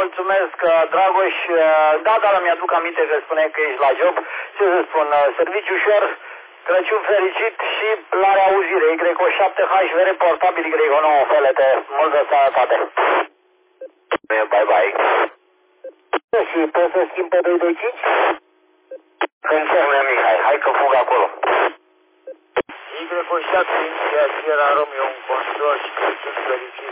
mulțumesc, Dragoș. Da, dar îmi aduc aminte că spune că ești la job. Ce să spun, serviciu ușor, Crăciun fericit și la reauzire. Y7HVR portabil Y9 FLT. Multă sănătate. Bye bye. Și poți să schimb pe 225? Înțeleg, Mihai. Hai că fug acolo. Y7 India Sierra Romeo un control și Crăciun fericit.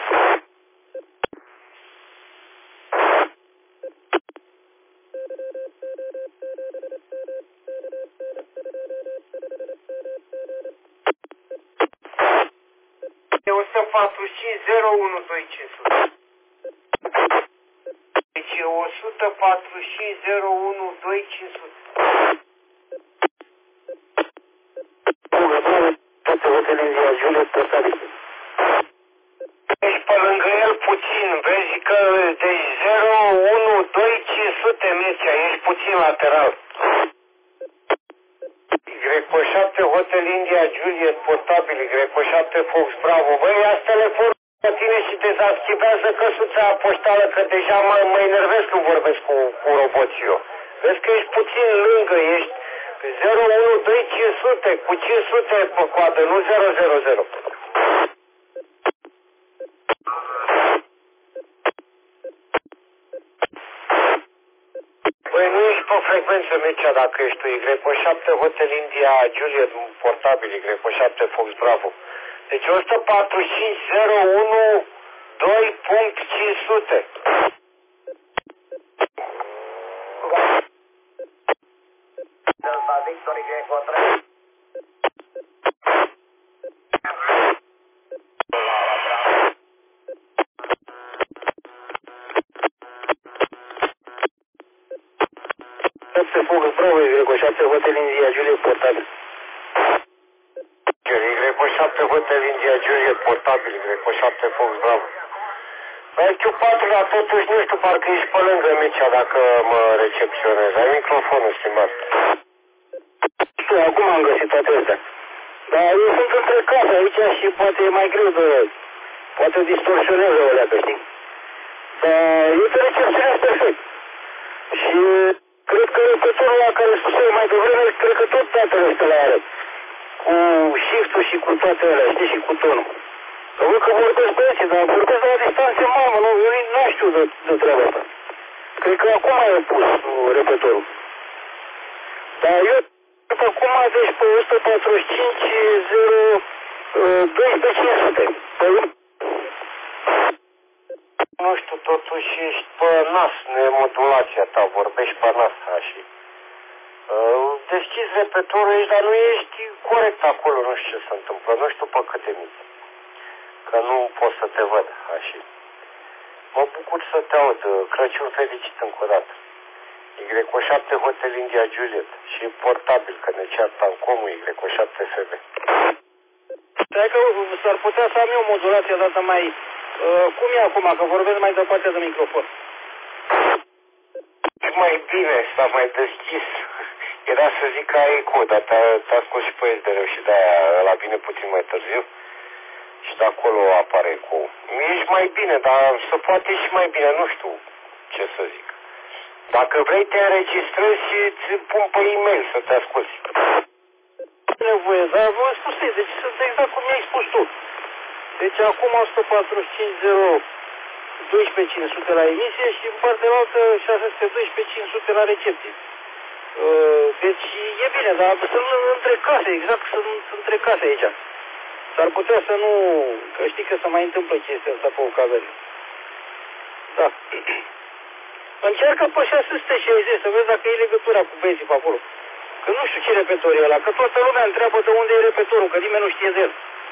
E 145 01 2500. Deci e 145 01 2500. Ești pe lângă el puțin, vezi că deci 01 2500 Mircea, ești puțin lateral. Y7 Hotel India Juliet portabil, Y7 Fox Bravo. Băi, ia telefonul la tine și dezactivează căsuța poștală, că deja mă enervez când vorbesc cu roboții eu. Vezi că ești puțin lângă, ești 012 500, cu 500 pe coadă, nu 000. Păi nu ești pe frecvență, Mircea, dacă ești tu. Y7 Hotel India Juliet portabil, Y7 Fox Bravo. Deci 145 01 2.500. Delta Victor Y3. Se fugă Bravo, Y7 Hotel India Juliet portabil. Y7 Hotel India Juliet portabil, Y7 Fox Bravo. IQ4, dar totuși nu știu, parcă ești pe lângă Mircea dacă mă recepționezi. Ai microfonul schimbat. Știu, acum am găsit toate astea. Dar eu sunt între case aici și poate e mai greu de... Poate distorsionează o leacă, știi? Dar eu te recepționez perfect. Și cred că repătorul ăla care susține mai devreme, cred că tot datele astea le are. Cu shift-ul și cu toate alea, știi, și cu tonul. Văd că vorbesc pe aici, dar vorbesc la o distanță mamă, nu știu de treaba asta. Cred că acum e pus repătorul. Dar eu acum, deci pe 145 12500. Nu știu, totuși ești pe nas, nu e modulația ta, vorbești pe nas, așa. Deschizi repătorul aici, dar nu ești corect acolo, nu știu ce se întâmplă, nu știu pe câte mici. Că nu pot să te văd, așa. Mă bucur să te aud, Crăciun fericit încă o dată. Y7 Hotel India Juliet și portabil, că ne ceartă în comul Y7 FB. Stai că s-ar putea să am eu modulația dată mai... cum e acum, că vorbesc mai departe de microfon? E mai bine, s-a mai deschis. Era să zic că ai eco, dar te-a scos și pe SDR și de-aia ăla vine puțin mai târziu. Și de acolo apare eco. Ești mai bine, dar se poate și mai bine, nu știu ce să zic. Dacă vrei te înregistrezi și îți pun pe e-mail să te asculti. Nu e nevoie, dar v-am spus, deci sunt exact cum mi-ai spus tu. Deci acum 145 12500 la emisie și în partea altă 612 500 la recepție. Deci e bine, dar sunt între case, exact, sunt între case aici. S-ar putea să nu, că știi că se mai întâmplă chestia asta pe ocazare. Da. Încearcă pe 660 să vezi dacă e legătura cu benzii pe acolo. Că nu știu ce repetor e ăla, că toată lumea întreabă de unde e repetorul, că nimeni nu știe de el.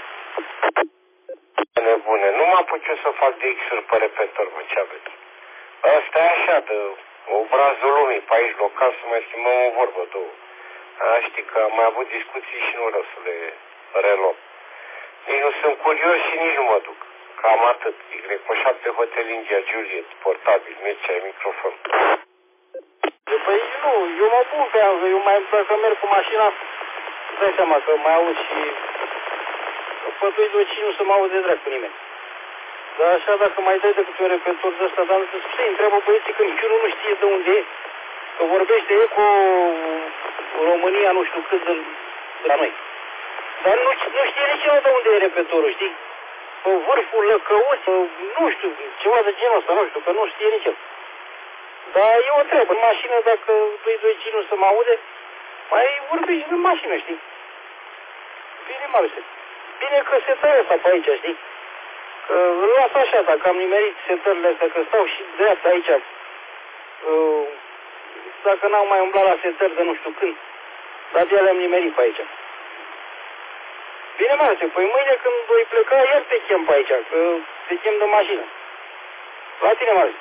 Nebune, nu m-am putut să fac de X-uri pe repetor, mă, ce aveți? Asta e așa, de obrazul lumii, pe aici local, să mai schimbăm o vorbă, două. Știi că am mai avut discuții și nu vreau să le reluăm. Nici nu sunt curios și nici nu mă duc. Cam atât. Y7 Hotel India Juliet, portabil, Mircea, ai microfon. Păi nu, eu mă pun pe aia, eu mai, dacă merg cu mașina, îți dai seama că mai aud și... Pe 225 nu să mă aud de dracu nimeni. Dar așa, dacă mai dai decât un repetor de ăsta, dar să-i întreabă băieții că niciunul nu știe de unde e. Că vorbește Eco România, nu știu cât de la noi. Dar nu știe nici el de unde e repetorul, știi? Pe vârful Lăcăuț, nu știu, ceva de genul ăsta, nu știu, că nu știe nici el. Dar e o treabă, în mașină, dacă 225 nu se mă aude, mai vorbești în mașină, știi? Bine, Mariuse. Bine că setarea asta pe aici, știi? Că îl las așa, dacă am nimerit setările astea, că stau și dreapta aici. Dacă n-am mai umblat la setări de nu știu când, dar de le-am nimerit pe aici. Bine, Mariuse, păi mâine când voi pleca, iar te chem pe aici, că te chem de mașină. La tine, Mariuse.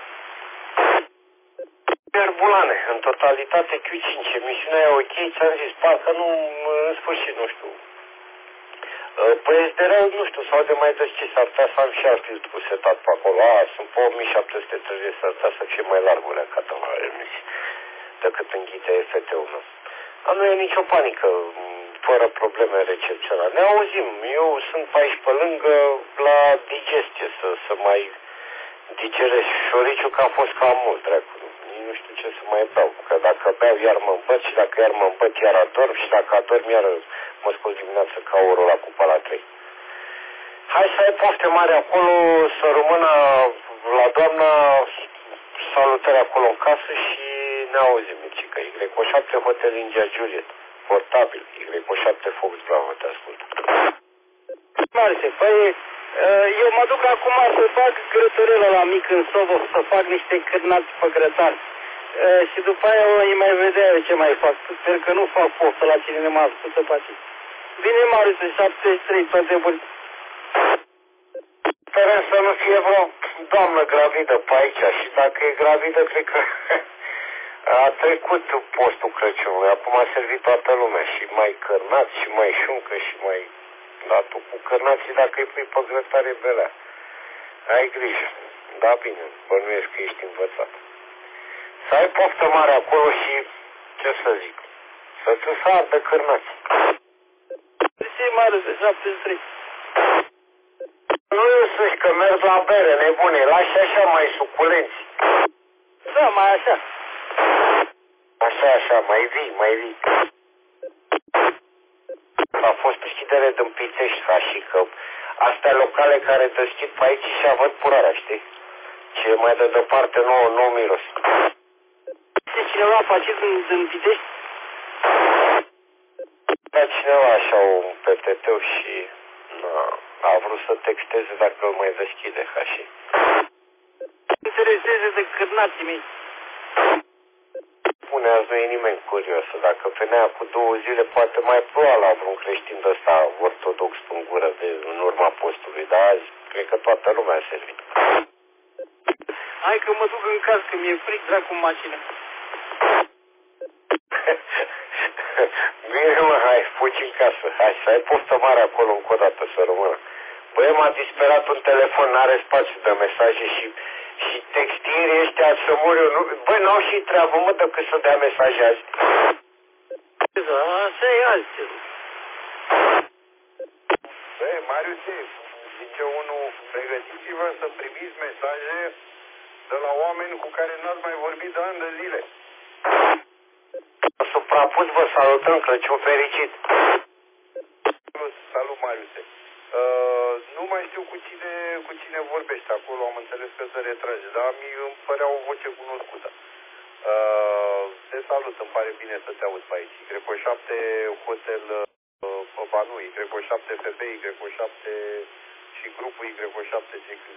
Bulane, în totalitate Q5, emisiunea e ok, ți-am zis, parcă nu, în sfârșit, nu știu. Păi SDR-ul, nu știu, sau de mai des ce s-ar putea să am și alt filtru setat pe acolo. Sunt pe 1730, s-ar putea să fie mai larg ulea ca de la emisii decât înghite FT-ul meu. Dar nu e nicio panică, fără probleme recepționale. Ne auzim, eu sunt pe aici pe lângă la digestie, să mai digerez șoriciu, că a fost cam mult, dracu. Nu știu ce să mai beau, că dacă beau iar mă îmbăt și dacă iar mă îmbăt iar adorm și dacă adorm iar mă scol dimineața ca orul la cupa la 3. Hai să ai pofte mari acolo, să rămână la doamna, salutări acolo în casă și ne auzim, Micica. Y7 Hotel India Juliet, portabil, Y7 Fox Bravo, te ascult. Mariuse, păi eu mă duc acum să fac grătărilă la mic în Sobă, să fac niște cârnați pe grătar. Și după aia o mai vedea eu ce mai fac. Sper că nu fac poftă la cine ne mă ascultă pe aici. Bine, Mariuse, 73, toate bune. Sperăm să nu fie vreo doamnă gravidă pe aici și dacă e gravidă, cred că a trecut postul Crăciunului. Acum a servit toată lumea și mai cărnați și mai șuncă și mai... Dar tu cu cărnații, dacă îi pui pe grătare, belea. Ai grijă. Da, bine, bănuiesc că ești învățat. Să ai poftă mare acolo și, ce să zic, să-ți să ardă cărnați. Ce Mariuse, 73. Nu însuși că merg la bere, nebune, lași așa mai suculenți. Da, mai așa. Așa, mai vii. A fost deschidere din Pitești, și că astea locale care deschid pe aici și văd purarea, știi? Ce mai de departe nu miros. Este cineva face din Pitești? Da, cineva așa un PTT-ul și a vrut să texteze dacă îl mai deschide, și. Intereseze de cârnații mei. Spune, azi nu e nimeni curios. Dacă venea cu 2 zile, poate mai plua la vreun creștin de ăsta ortodox în gură în urma postului. Dar azi, cred că toată lumea a servit. Hai că mă duc în casă, că mi-e fric, dracu, în mașină. Bine, mă, hai, fugi în casă. Hai, să ai poftă mare acolo încă o dată, să rămână. Băi, m-a disperat un telefon, n-are spațiu de mesaje și textierii ăștia să mor eu. Băi, n-au și treabă, mă, decât să dea mesaje azi. Așa e azi. Băi, Mariuse, zice unul, pregătiți-vă să primiți mesaje de la oameni cu care n-ați mai vorbit de ani de zile. Suprapus, vă salutăm, Crăciun fericit. Salut, Mariuse. Nu mai știu cu cine vorbești acolo, am înțeles că se retrage, dar îmi părea o voce cunoscută. Te salut, îmi pare bine să te aud pe aici. Y7 Hotel, nu, Y7 FB, Y7 și grupul Y7 CQZ.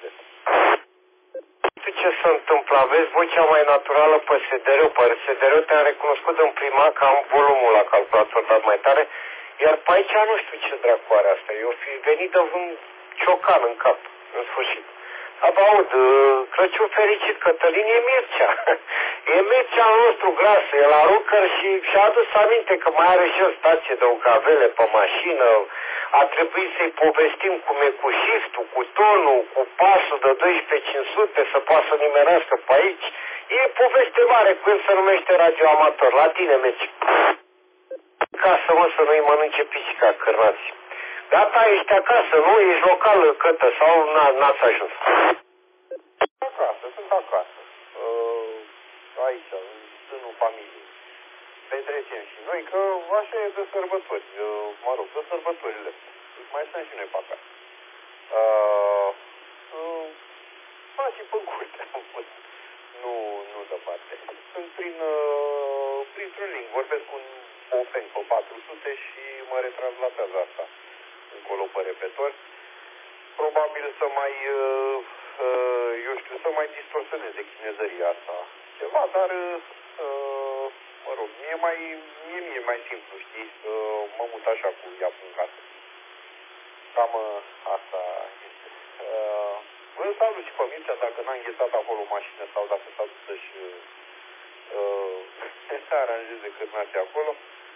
Ce se întâmplă? Aveți vocea mai naturală pe SDR-ul. Pe SDR-ul te-am recunoscut în prima că am volumul la calculator dat mai tare, iar pe aici nu știu ce dracu are asta. Eu fi venit de un ciocan în cap, în sfârșit. Aud, Crăciun fericit, Cătălin, e Mircea. E Mircea al nostru grasă, e la Rucăr și și-a adus aminte că mai are și o stație de ucavele pe mașină. A trebuit să-i povestim cum e cu shift-ul, cu tonul, cu pasul de 12500, să poată să nimerească pe aici. E poveste mare, când se numește radioamator. La tine, Mircea. Ca să mă să nu-i mănânce pisica cârnați. Gata, ești acasă, nu? Ești local, Cătă, sau n-ați ajuns? Acasă, sunt acasă. Aici, în sânul familiei. Petrecem și noi, că așa e de sărbători. Mă rog, de sărbătorile. Mai stăm și noi pe acasă. Și pe curte am fost. Nu departe. Sunt printr-un link. Vorbesc cu un ofeng pe 400 și mă retranslatează asta încolo pe repetor. Probabil să mai, să mai distorsioneze chinezăria asta ceva, dar, mă rog, mie e mai simplu, știi, mă mut așa cu ea în casă. Cam asta este. Vă salut și pe Mircea, dacă n-a înghețat acolo o mașină sau dacă s-a dus să-și aranjeze cârnații acolo.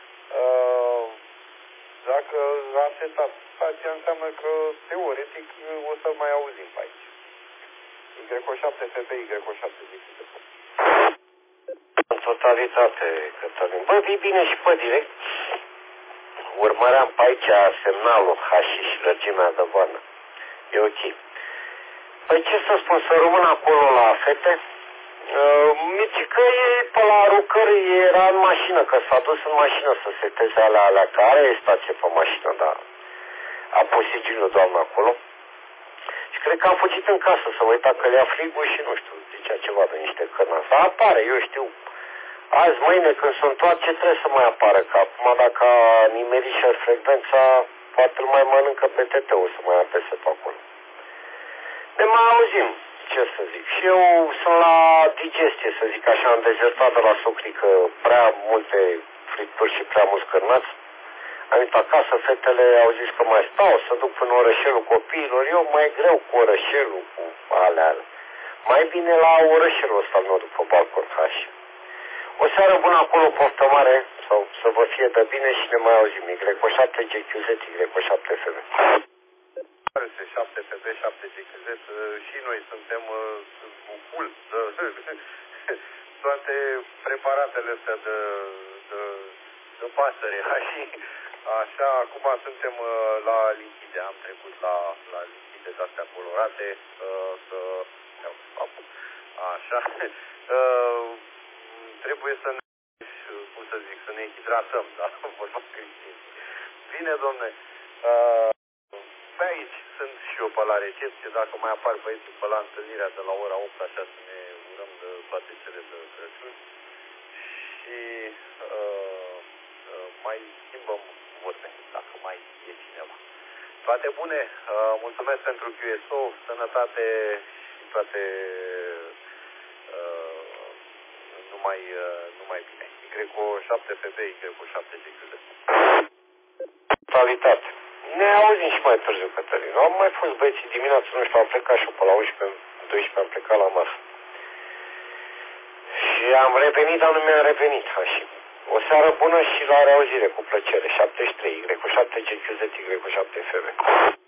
Dacă a setat stația, înseamnă că, teoretic, o să mai auzim pe aici. Y7FB, Y7 de În totalitate, Cătălin. Bă, vii bine și pe direct. Urmăream pe aici semnalul H și lărgimea de vană. E ok. Păi ce să spun, să rămân acolo la fete? Micică e pe la Rucări, era în mașină, că s-a dus în mașină să seteze alea, care e stație pe mașină, dar a pus sigiliul doamna acolo. Și cred că am fugit în casă să mă uit dacă le ia frigul și nu știu, zicea ceva de niște cărnați. Dar apare, eu știu, azi, mâine, când se întoarce, trebuie să mai apară, că acum dacă a nimerit și frecvența, poate îl mai mănâncă pe TT-ul să mai apese pe acolo. Ne mai auzim, ce să zic. Și eu sunt la digestie, să zic așa, am dezertat de la socrică prea multe fripturi și prea mulți cărnați. Am venit acasă, fetele au zis că mai stau, să duc până orășelul copiilor. Eu mai greu cu orășelul, cu alea. Mai bine la orășelul ăsta, nu după balcon H. O seară bună acolo, poftă mare, sau să vă fie de bine și ne mai auzim. Y7 GQZ, Y7 FB. 7 FB, 7 GQZ și noi suntem full toate preparatele astea de pasăre. Așa, acum suntem la lichide, am trecut la lichide de-astea colorate, așa, trebuie să ne, cum să zic, să ne hidratăm, da, vorba creștin. Bine, domne, pe aici sunt și eu pe la recepție, dacă mai apar băieții pe la întâlnirea de la ora 8, așa să ne urăm de toate cele de Crăciun și mai schimbăm vorbe, dacă mai e cineva. Toate bune, mulțumesc pentru QSO, sănătate și toate numai bine. Y7FB, Y7 GQZ. Totalitate. Ne auzim și mai târziu, Cătălin. Am mai fost băieții dimineața, nu știu, am plecat și pe la 11, 12 am plecat la masă. Și am revenit, dar nu mi-am revenit. Așa. O seară bună și la reauzire, cu plăcere. 73, Y7 GQZ, Y7 FB.